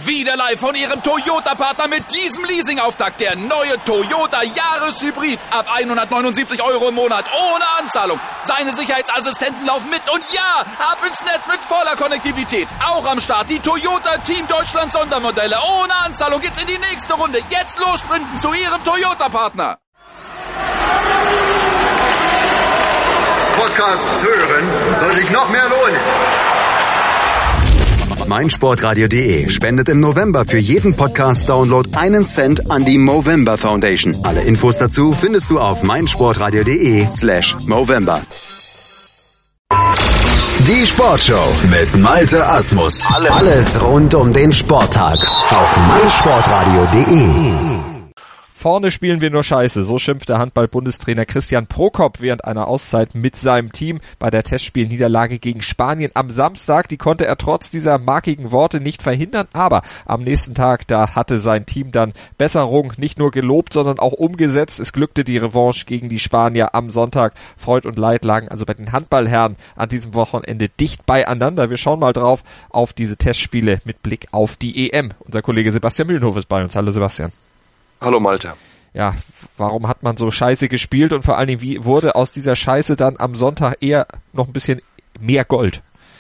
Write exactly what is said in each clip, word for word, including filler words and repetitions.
Wieder live von Ihrem Toyota-Partner mit diesem Leasing-Auftakt. Der neue Toyota Jahreshybrid. Ab hundertneunundsiebzig Euro im Monat. Ohne Anzahlung. Seine Sicherheitsassistenten laufen mit. Und ja, ab ins Netz mit voller Konnektivität. Auch am Start die Toyota Team Deutschland Sondermodelle. Ohne Anzahlung geht's in die nächste Runde. Jetzt los sprinten zu Ihrem Toyota-Partner. Podcast hören soll sich noch mehr lohnen. meinsportradio punkt de spendet im November für jeden Podcast-Download einen Cent an die Movember Foundation. Alle Infos dazu findest du auf meinsportradio punkt de slash Movember. Die Sportshow mit Malte Asmus. Alles rund um den Sporttag auf meinsportradio punkt de. Vorne spielen wir nur Scheiße, so schimpft der Handball-Bundestrainer Christian Prokop während einer Auszeit mit seinem Team bei der Testspielniederlage gegen Spanien am Samstag. Die konnte er trotz dieser markigen Worte nicht verhindern, aber am nächsten Tag, da hatte sein Team dann Besserung nicht nur gelobt, sondern auch umgesetzt. Es glückte die Revanche gegen die Spanier am Sonntag. Freud und Leid lagen also bei den Handballherren an diesem Wochenende dicht beieinander. Wir schauen mal drauf auf diese Testspiele mit Blick auf die E M. Unser Kollege Sebastian Mühlenhof ist bei uns. Hallo Sebastian. Hallo Malte. Ja, warum hat man so scheiße gespielt und vor allen Dingen, wie wurde aus dieser Scheiße dann am Sonntag eher noch ein bisschen mehr Gold?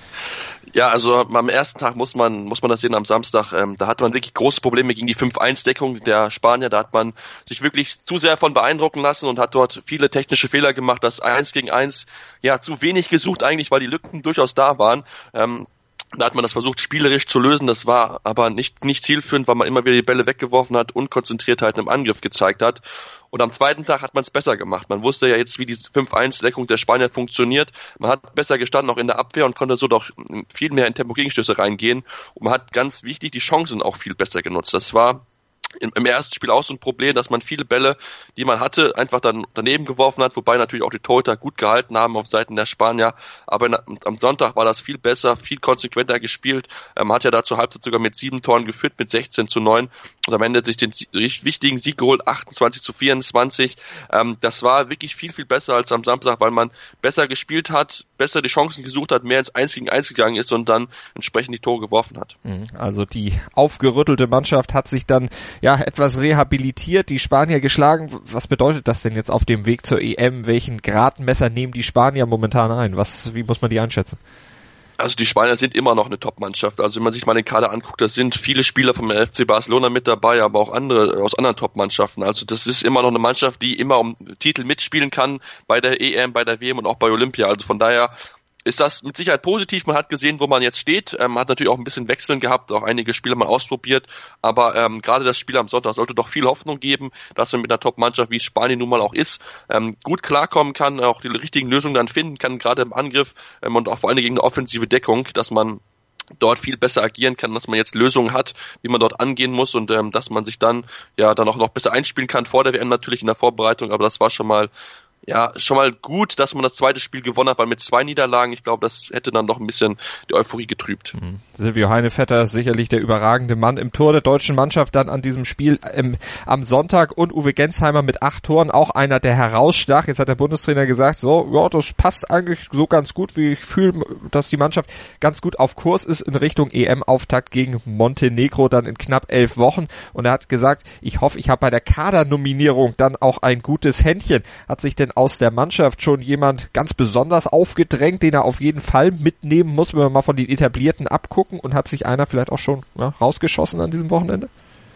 Ja, also am ersten Tag muss man muss man das sehen, am Samstag, ähm, da hatte man wirklich große Probleme gegen die fünf eins Deckung der Spanier, da hat man sich wirklich zu sehr von beeindrucken lassen und hat dort viele technische Fehler gemacht, das eins gegen eins, ja, zu wenig gesucht eigentlich, weil die Lücken durchaus da waren. Ähm, Da hat man das versucht, spielerisch zu lösen, das war aber nicht nicht zielführend, weil man immer wieder die Bälle weggeworfen hat, Unkonzentriertheit im Angriff gezeigt hat. Und am zweiten Tag hat man es besser gemacht. Man wusste ja jetzt, wie die fünf eins Deckung der Spanier funktioniert. Man hat besser gestanden, auch in der Abwehr, und konnte so doch viel mehr in Tempo-Gegenstöße reingehen. Und man hat ganz wichtig die Chancen auch viel besser genutzt. Das war im ersten Spiel auch so ein Problem, dass man viele Bälle, die man hatte, einfach dann daneben geworfen hat, wobei natürlich auch die Torhüter gut gehalten haben auf Seiten der Spanier. Aber am Sonntag war das viel besser, viel konsequenter gespielt. Man hat ja da zur Halbzeit sogar mit sieben Toren geführt, mit sechzehn zu neun. Und am Ende sich den wichtigen Sieg geholt, achtundzwanzig zu vierundzwanzig. Das war wirklich viel, viel besser als am Samstag, weil man besser gespielt hat, besser die Chancen gesucht hat, mehr ins eins gegen eins gegangen ist und dann entsprechend die Tore geworfen hat. Also die aufgerüttelte Mannschaft hat sich dann ja etwas rehabilitiert, die Spanier geschlagen. Was bedeutet das denn jetzt auf dem Weg zur E M? Welchen Gradmesser nehmen die Spanier momentan ein? Was, wie muss man die einschätzen? Also die Spanier sind immer noch eine Top-Mannschaft. Also wenn man sich mal den Kader anguckt, da sind viele Spieler vom F C Barcelona mit dabei, aber auch andere aus anderen Top-Mannschaften. Also das ist immer noch eine Mannschaft, die immer um Titel mitspielen kann bei der E M, bei der W M und auch bei Olympia. Also von daher ist das mit Sicherheit positiv. Man hat gesehen, wo man jetzt steht. Ähm, hat natürlich auch ein bisschen Wechseln gehabt, auch einige Spieler mal ausprobiert. Aber ähm, gerade das Spiel am Sonntag sollte doch viel Hoffnung geben, dass man mit einer Top-Mannschaft, wie Spanien nun mal auch ist, ähm, gut klarkommen kann, auch die richtigen Lösungen dann finden kann, gerade im Angriff ähm, und auch vor allem gegen eine offensive Deckung, dass man dort viel besser agieren kann, dass man jetzt Lösungen hat, wie man dort angehen muss, und ähm, dass man sich dann ja dann auch noch besser einspielen kann vor der W M natürlich in der Vorbereitung. Aber das war schon mal Ja, schon mal gut, dass man das zweite Spiel gewonnen hat, weil mit zwei Niederlagen, ich glaube, das hätte dann noch ein bisschen die Euphorie getrübt. Mhm. Silvio Heinevetter, sicherlich der überragende Mann im Tor der deutschen Mannschaft dann an diesem Spiel ähm, am Sonntag, und Uwe Gensheimer mit acht Toren, auch einer, der herausstach. Jetzt hat der Bundestrainer gesagt, so, ja, das passt eigentlich so ganz gut, wie ich fühle, dass die Mannschaft ganz gut auf Kurs ist in Richtung E M-Auftakt gegen Montenegro dann in knapp elf Wochen. Und er hat gesagt, ich hoffe, ich habe bei der Kadernominierung dann auch ein gutes Händchen. Hat sich denn aus der Mannschaft schon jemand ganz besonders aufgedrängt, den er auf jeden Fall mitnehmen muss, wenn wir mal von den Etablierten abgucken, und hat sich einer vielleicht auch schon ja, rausgeschossen an diesem Wochenende?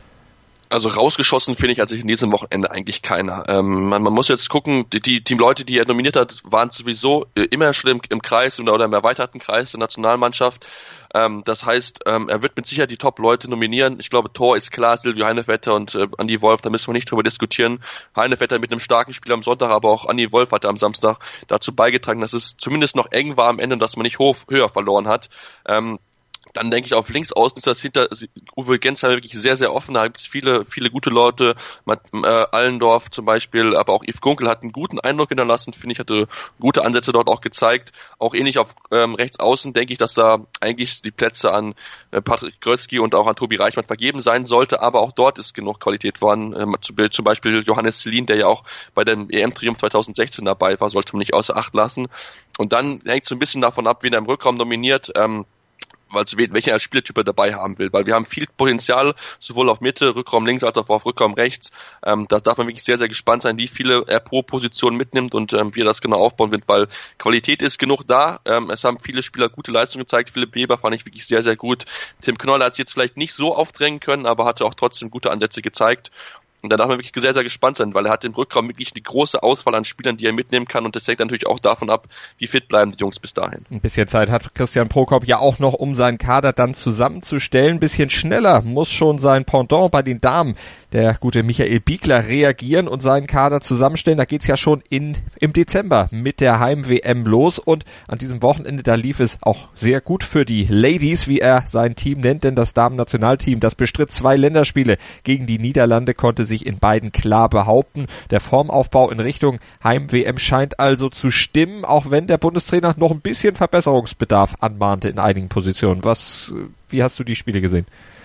Also rausgeschossen finde ich, als ich in diesem Wochenende eigentlich keiner. Ähm, man, man muss jetzt gucken, die, die, die Leute, die er nominiert hat, waren sowieso immer schon im, im Kreis oder, oder im erweiterten Kreis der Nationalmannschaft. Ähm, das heißt, ähm, er wird mit Sicherheit die Top-Leute nominieren. Ich glaube, Tor ist klar, Silvio Heinevetter und äh, Andi Wolf, da müssen wir nicht drüber diskutieren. Heinevetter mit einem starken Spiel am Sonntag, aber auch Andi Wolf hatte am Samstag dazu beigetragen, dass es zumindest noch eng war am Ende und dass man nicht hoch, höher verloren hat. Ähm, Dann denke ich, auf links außen ist das hinter Uwe Gensheimer wirklich sehr, sehr offen. Da gibt es viele, viele gute Leute. Äh, Allendorf zum Beispiel, aber auch Yves Gunkel hat einen guten Eindruck hinterlassen, finde ich, hatte gute Ansätze dort auch gezeigt. Auch ähnlich auf ähm, rechts außen denke ich, dass da eigentlich die Plätze an äh, Patrick Grötzky und auch an Tobi Reichmann vergeben sein sollte, aber auch dort ist genug Qualität vorhanden. Ähm, zum Beispiel Johannes Selin, der ja auch bei dem E M-Triumph zweitausendsechzehn dabei war, sollte man nicht außer Acht lassen. Und dann hängt es so ein bisschen davon ab, wen er im Rückraum nominiert. Ähm, also welcher Spielertyp er dabei haben will, weil wir haben viel Potenzial, sowohl auf Mitte, Rückraum links, als auch auf Rückraum rechts. Ähm, da darf man wirklich sehr, sehr gespannt sein, wie viele er pro Position mitnimmt und ähm, wie er das genau aufbauen wird, weil Qualität ist genug da. Ähm, es haben viele Spieler gute Leistungen gezeigt. Philipp Weber fand ich wirklich sehr, sehr gut. Tim Knoll hat es jetzt vielleicht nicht so aufdrängen können, aber hatte auch trotzdem gute Ansätze gezeigt. Und da darf man wirklich sehr, sehr gespannt sein, weil er hat im Rückraum wirklich eine große Auswahl an Spielern, die er mitnehmen kann. Und das hängt natürlich auch davon ab, wie fit bleiben die Jungs bis dahin. Ein bisschen Zeit hat Christian Prokop ja auch noch, um seinen Kader dann zusammenzustellen. Ein bisschen schneller muss schon sein Pendant bei den Damen, der gute Michael Biegler, reagieren und seinen Kader zusammenstellen. Da geht's ja schon in im Dezember mit der Heim-W M los. Und an diesem Wochenende, da lief es auch sehr gut für die Ladies, wie er sein Team nennt. Denn das Damen-Nationalteam, das bestritt zwei Länderspiele gegen die Niederlande, konnte sich in beiden klar behaupten. Der Formaufbau in Richtung Heim-W M scheint also zu stimmen, auch wenn der Bundestrainer noch ein bisschen Verbesserungsbedarf anmahnte in einigen Positionen. Was, wie hast du die Spiele gesehen?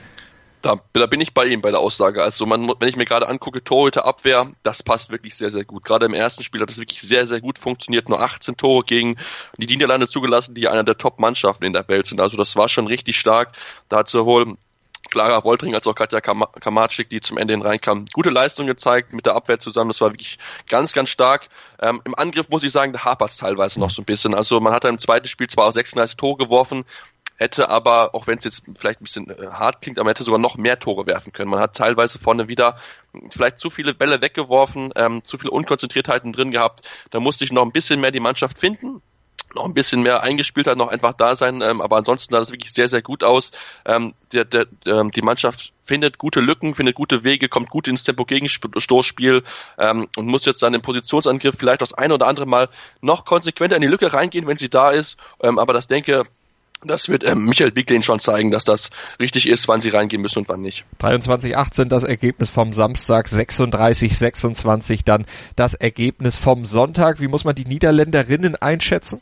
Da, da bin ich bei ihm bei der Aussage. Also man, wenn ich mir gerade angucke, Torhüter, Abwehr, das passt wirklich sehr, sehr gut. Gerade im ersten Spiel hat es wirklich sehr, sehr gut funktioniert. Nur achtzehn Tore gegen die Niederlande zugelassen, die einer der Top-Mannschaften in der Welt sind. Also das war schon richtig stark. Da hat sowohl Clara Woltering als auch Katja Kamatschik, die zum Ende hin reinkamen, gute Leistung gezeigt mit der Abwehr zusammen. Das war wirklich ganz, ganz stark. Ähm, Im Angriff muss ich sagen, da hapert es teilweise noch so ein bisschen. Also man hat im zweiten Spiel zwar auch sechsunddreißig Tore geworfen, hätte aber, auch wenn es jetzt vielleicht ein bisschen äh, hart klingt, aber hätte sogar noch mehr Tore werfen können. Man hat teilweise vorne wieder vielleicht zu viele Bälle weggeworfen, ähm, zu viele Unkonzentriertheiten drin gehabt. Da musste ich noch ein bisschen mehr die Mannschaft finden, noch ein bisschen mehr eingespielt hat, noch einfach da sein, ähm, aber ansonsten sah das wirklich sehr, sehr gut aus. Ähm, der, der, ähm, die Mannschaft findet gute Lücken, findet gute Wege, kommt gut ins Tempo-Gegenstoßspiel ähm, und muss jetzt dann im Positionsangriff vielleicht das eine oder andere Mal noch konsequenter in die Lücke reingehen, wenn sie da ist, ähm, aber das denke Das wird ähm, Michael Biegler schon zeigen, dass das richtig ist, wann sie reingehen müssen und wann nicht. dreiundzwanzig achtzehn das Ergebnis vom Samstag, sechsunddreißig sechsundzwanzig dann das Ergebnis vom Sonntag. Wie muss man die Niederländerinnen einschätzen?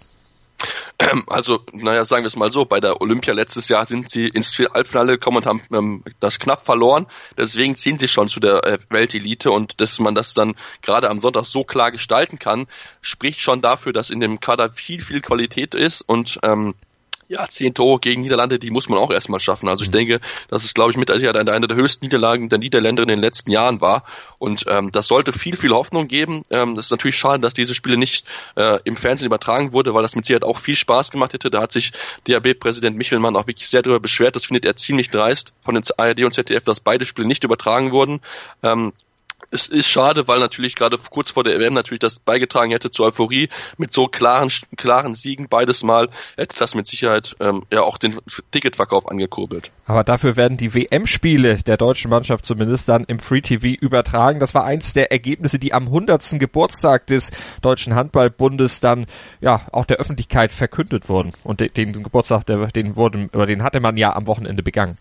Also, naja, sagen wir es mal so, bei der Olympia letztes Jahr sind sie ins Halbfinale gekommen und haben ähm, das knapp verloren. Deswegen ziehen sie schon zu der äh, Weltelite, und dass man das dann gerade am Sonntag so klar gestalten kann, spricht schon dafür, dass in dem Kader viel, viel Qualität ist, und ähm, ja, zehn Tore gegen Niederlande, die muss man auch erstmal schaffen. Also ich denke, dass es, glaube ich, mit einer der höchsten Niederlagen der Niederländer in den letzten Jahren war. Und ähm, das sollte viel, viel Hoffnung geben. Ähm, das ist natürlich schade, dass diese Spiele nicht äh, im Fernsehen übertragen wurde, weil das mit Sicherheit auch viel Spaß gemacht hätte. Da hat sich D H B-Präsident Michelmann auch wirklich sehr darüber beschwert. Das findet er ziemlich dreist von den A R D und Z D F, dass beide Spiele nicht übertragen wurden. Ähm, Es ist schade, weil natürlich gerade kurz vor der E M natürlich das beigetragen hätte zur Euphorie. Mit so klaren klaren Siegen beides Mal hätte das mit Sicherheit ähm, ja auch den Ticketverkauf angekurbelt. Aber dafür werden die W M-Spiele der deutschen Mannschaft zumindest dann im Free-T V übertragen. Das war eins der Ergebnisse, die am hundertsten Geburtstag des Deutschen Handballbundes dann ja auch der Öffentlichkeit verkündet wurden. Und den, den Geburtstag, der, den, wurde, den hatte man ja am Wochenende begangen.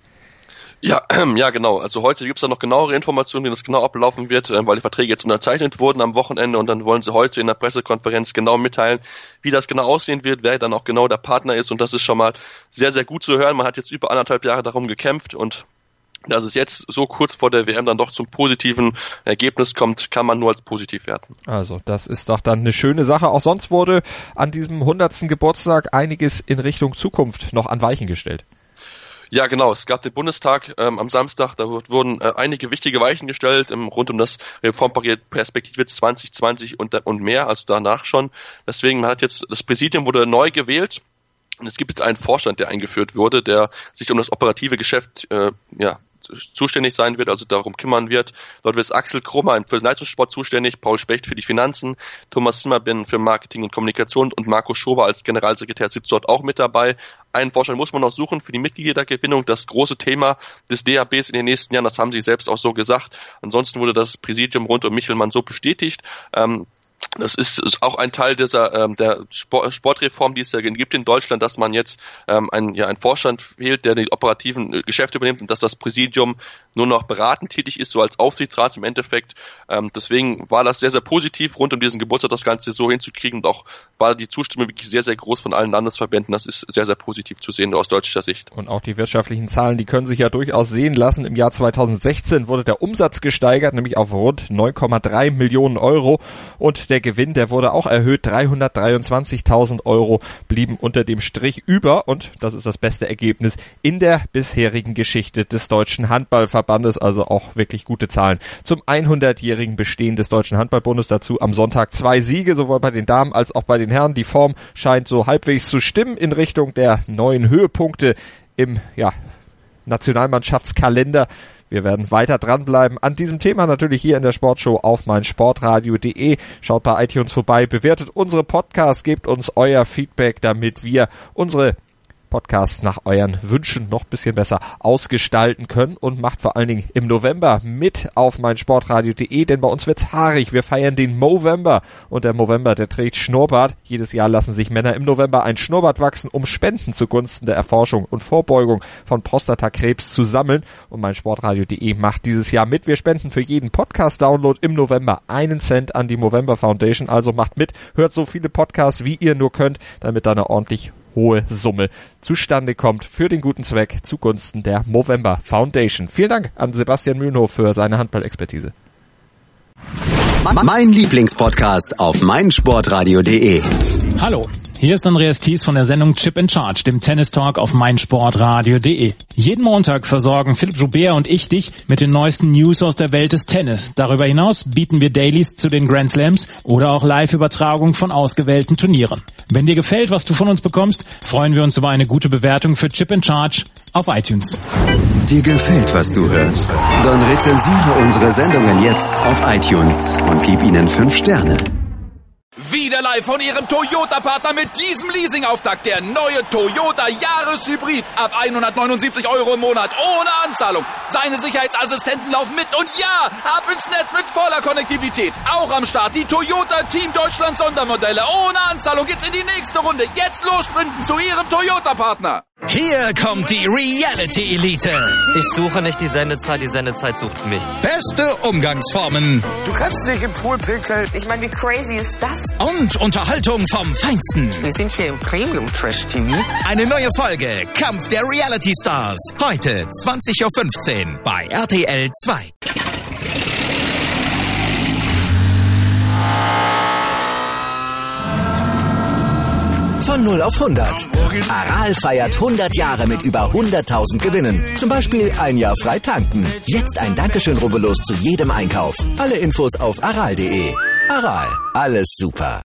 Ja, ähm, ja, genau. Also heute gibt's da noch genauere Informationen, wie das genau ablaufen wird, äh, weil die Verträge jetzt unterzeichnet wurden am Wochenende, und dann wollen sie heute in der Pressekonferenz genau mitteilen, wie das genau aussehen wird, wer dann auch genau der Partner ist, und das ist schon mal sehr, sehr gut zu hören. Man hat jetzt über anderthalb Jahre darum gekämpft, und dass es jetzt so kurz vor der W M dann doch zum positiven Ergebnis kommt, kann man nur als positiv werten. Also das ist doch dann eine schöne Sache. Auch sonst wurde an diesem hundertsten Geburtstag einiges in Richtung Zukunft noch an Weichen gestellt. Ja, genau. Es gab den Bundestag ähm, am Samstag, da wurden äh, einige wichtige Weichen gestellt ähm, rund um das Reformpaket Perspektive zwanzig zwanzig und, und mehr, also danach schon. Deswegen hat jetzt das Präsidium wurde neu gewählt, und es gibt jetzt einen Vorstand, der eingeführt wurde, der sich um das operative Geschäft äh, ja zuständig sein wird, also darum kümmern wird. Dort wird Axel Krummer für den Leistungssport zuständig, Paul Specht für die Finanzen, Thomas Zimmerben für Marketing und Kommunikation und Marco Schober als Generalsekretär sitzt dort auch mit dabei. Einen Vorstand muss man noch suchen für die Mitgliedergewinnung, das große Thema des D H Bs in den nächsten Jahren, das haben sie selbst auch so gesagt. Ansonsten wurde das Präsidium rund um Michelmann so bestätigt. Ähm, Das ist auch ein Teil dieser ähm, der Sport, Sportreform, die es ja gibt in Deutschland, dass man jetzt ähm, ein, ja, einen Vorstand wählt, der die operativen äh, Geschäfte übernimmt, und dass das Präsidium nur noch beratend tätig ist, so als Aufsichtsrat im Endeffekt. Ähm, deswegen war das sehr, sehr positiv, rund um diesen Geburtstag das Ganze so hinzukriegen, und auch war die Zustimmung wirklich sehr, sehr groß von allen Landesverbänden. Das ist sehr, sehr positiv zu sehen aus deutscher Sicht. Und auch die wirtschaftlichen Zahlen, die können sich ja durchaus sehen lassen. Im Jahr zweitausendsechzehn wurde der Umsatz gesteigert, nämlich auf rund neun Komma drei Millionen Euro, und der der Gewinn, der wurde auch erhöht, dreihundertdreiundzwanzigtausend Euro blieben unter dem Strich über und das ist das beste Ergebnis in der bisherigen Geschichte des Deutschen Handballverbandes, also auch wirklich gute Zahlen zum hundertjährigen Bestehen des Deutschen Handballbundes. Dazu am Sonntag zwei Siege, sowohl bei den Damen als auch bei den Herren. Die Form scheint so halbwegs zu stimmen in Richtung der neuen Höhepunkte im ja, Nationalmannschaftskalender. Wir werden weiter dranbleiben an diesem Thema, natürlich hier in der Sportshow auf meinsportradio punkt de. Schaut bei iTunes vorbei, bewertet unsere Podcasts, gebt uns euer Feedback, damit wir unsere Podcasts nach euren Wünschen noch ein bisschen besser ausgestalten können und macht vor allen Dingen im November mit auf meinsportradio punkt de, denn bei uns wird's haarig. Wir feiern den Movember und der Movember, der trägt Schnurrbart. Jedes Jahr lassen sich Männer im November ein Schnurrbart wachsen, um Spenden zugunsten der Erforschung und Vorbeugung von Prostatakrebs zu sammeln und meinsportradio punkt de macht dieses Jahr mit. Wir spenden für jeden Podcast-Download im November einen Cent an die Movember Foundation, also macht mit, hört so viele Podcasts, wie ihr nur könnt, damit da eine ordentlich hohe Summe zustande kommt für den guten Zweck zugunsten der Movember Foundation. Vielen Dank an Sebastian Mühlenhof für seine Handballexpertise. Mein Lieblingspodcast auf meinsportradio punkt de. Hallo, hier ist Andreas Thies von der Sendung Chip in Charge, dem Tennis-Talk auf meinsportradio punkt de. Jeden Montag versorgen Philipp Joubert und ich dich mit den neuesten News aus der Welt des Tennis. Darüber hinaus bieten wir Dailies zu den Grand Slams oder auch Live-Übertragung von ausgewählten Turnieren. Wenn dir gefällt, was du von uns bekommst, freuen wir uns über eine gute Bewertung für Chip in Charge auf iTunes. Dir gefällt, was du hörst? Dann rezensiere unsere Sendungen jetzt auf iTunes und gib ihnen fünf Sterne. Wieder live von Ihrem Toyota-Partner mit diesem Leasing-Auftakt. Der neue Toyota Jahreshybrid. Ab hundertneunundsiebzig Euro im Monat. Ohne Anzahlung. Seine Sicherheitsassistenten laufen mit. Und ja, ab ins Netz mit voller Konnektivität. Auch am Start die Toyota Team Deutschland Sondermodelle. Ohne Anzahlung geht's in die nächste Runde. Jetzt los sprinten zu Ihrem Toyota-Partner. Hier kommt die Reality Elite. Ich suche nicht die Sendezeit, die Sendezeit sucht mich. Beste Umgangsformen. Du kannst dich im Pool pinkeln. Ich meine, wie crazy ist das? Und Unterhaltung vom Feinsten. Wir sind hier im Premium-Trash-T V. Eine neue Folge Kampf der Reality Stars. Heute zwanzig Uhr fünfzehn bei R T L zwei. Von null auf hundert. Aral feiert hundert Jahre mit über hunderttausend Gewinnen. Zum Beispiel ein Jahr frei tanken. Jetzt ein Dankeschön, rubbellos zu jedem Einkauf. Alle Infos auf aral punkt de. Aral, alles super.